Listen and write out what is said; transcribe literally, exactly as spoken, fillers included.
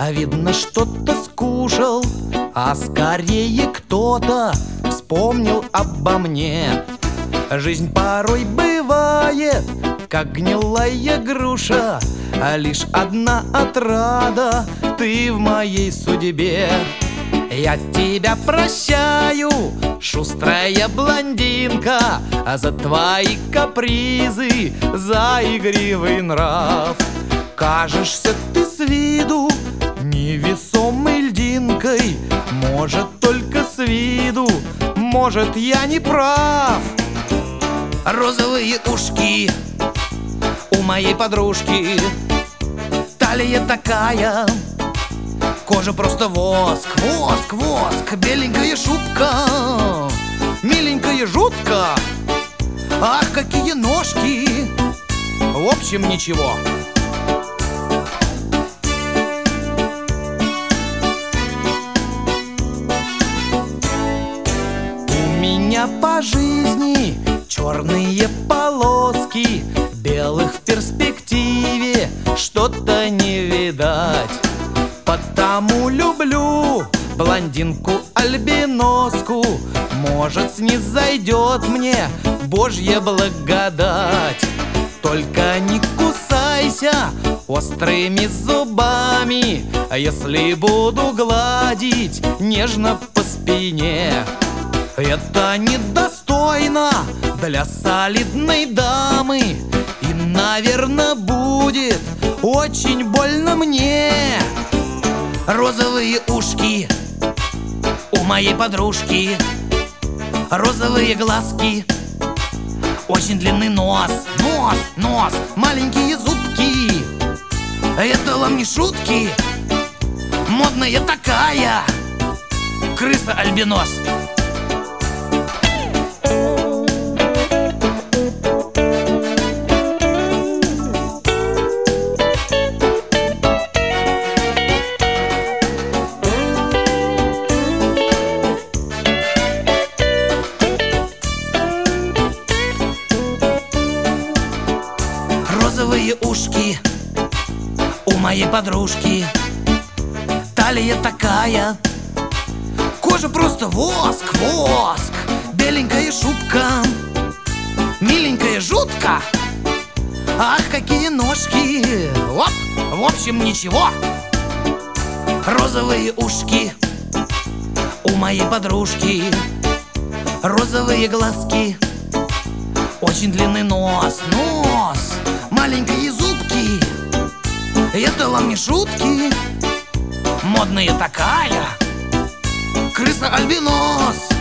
А видно, что-то скушал, а скорее кто-то вспомнил обо мне. Жизнь порой бывает, как гнилая груша, а лишь одна отрада — ты в моей судьбе. Я тебя прощаю, шустрая блондинка, а за твои капризы, за игривый нрав. Кажешься ты с виду невесомой льдинкой, может, только с виду, может, я не прав. Розовые ушки у моей подружки, талия такая, кожа просто воск, воск, воск. Беленькая шубка, миленькая жутко. Ах, какие ножки! В общем, ничего. У меня по жизни черные полоски, белых в перспективе что-то не видать. Потому люблю блондинку-альбиноску, может, снизойдет мне Божья благодать. Только не кусайся острыми зубами, а если буду гладить нежно по спине. Это недостойно для солидной дамы, и, наверное, будет очень больно мне. Розовые ушки у моей подружки, розовые глазки, очень длинный нос, нос, нос, маленькие зубки. Это вам не шутки, модная такая крыса-альбинос. Розовые ушки у моей подружки, талия такая, кожа просто воск, воск. Беленькая шубка, миленькая жутко. Ах, какие ножки! Оп, в общем, ничего. Розовые ушки у моей подружки, розовые глазки, очень длинный нос, нос, маленькие зубки. Это вам не шутки, модная такая крыса-альбинос.